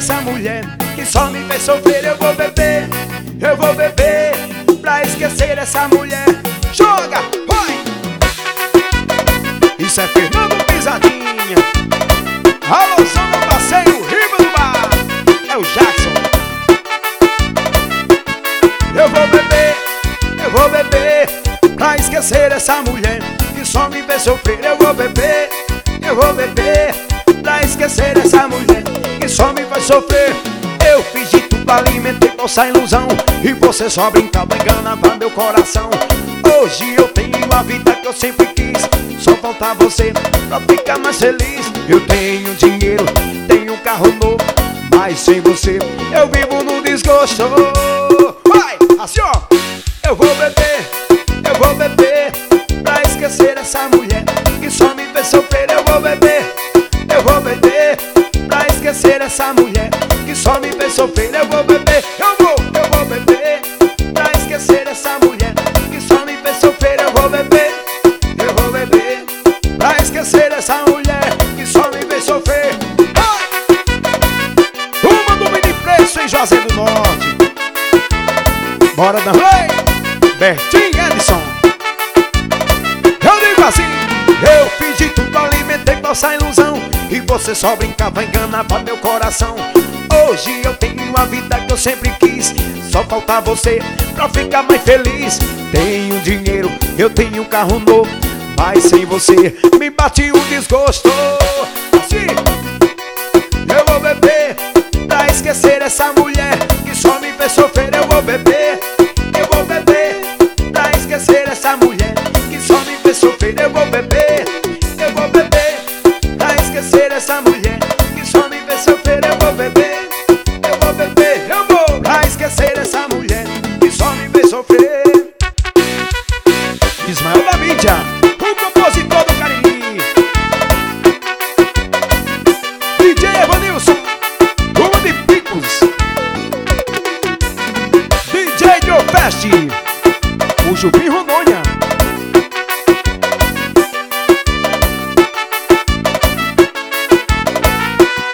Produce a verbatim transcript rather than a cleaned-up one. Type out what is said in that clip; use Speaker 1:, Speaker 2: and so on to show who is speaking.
Speaker 1: essa mulher que só me fez sofrer. Eu vou beber, eu vou beber pra esquecer essa mulher. Joga, vai! Isso é Fernando Pisadinha. Alô, são meu parceiro, Riva do Bar. É o Jackson. Eu vou beber, eu vou beber pra esquecer essa mulher que só me fez sofrer. Eu vou beber, eu vou beber pra esquecer essa mulher que só me faz sofrer. Eu fiz de tudo, alimentei nossa ilusão e você só brincava, enganava meu coração. Hoje eu tenho a vida que eu sempre quis, só falta você pra ficar mais feliz. Eu tenho dinheiro, tenho um carro novo, mas sem você eu vivo no desgosto. Vai, assim ó. Eu vou beber, eu vou beber pra esquecer essa mulher que só me fez sofrer. Eu vou beber, eu vou beber pra esquecer essa mulher que só me fez sofrer. Eu vou beber, eu vou, eu vou beber pra esquecer essa mulher que só me fez sofrer. Eu vou beber, eu vou beber pra esquecer essa mulher que só me fez sofrer. Turma do Mini Preço em Juazeiro do Norte. Bora da Rei, Bertinho Edson. Eu digo assim, eu fiz de tudo, alimentei nossa ilusão e você só brincava, enganava meu coração. Hoje eu tenho a vida que eu sempre quis, só falta você pra ficar mais feliz. Tenho dinheiro, eu tenho um carro novo, mas sem você me bate o desgosto. Assim, eu vou beber pra esquecer essa mulher que só me fez sofrer. Eu vou beber, eu vou beber pra esquecer essa mulher que só me fez sofrer. Eu vou beber, eu vou beber pra esquecer essa mulher que só me fez sofrer. Eu vou beber, eu vou beber, eu vou pra esquecer essa mulher que só me fez sofrer. Ismael da Mídia, o compositor do Cariri. D J Evanilson, Rua de Picos. D J Joe Fest, o Jupim Rondon.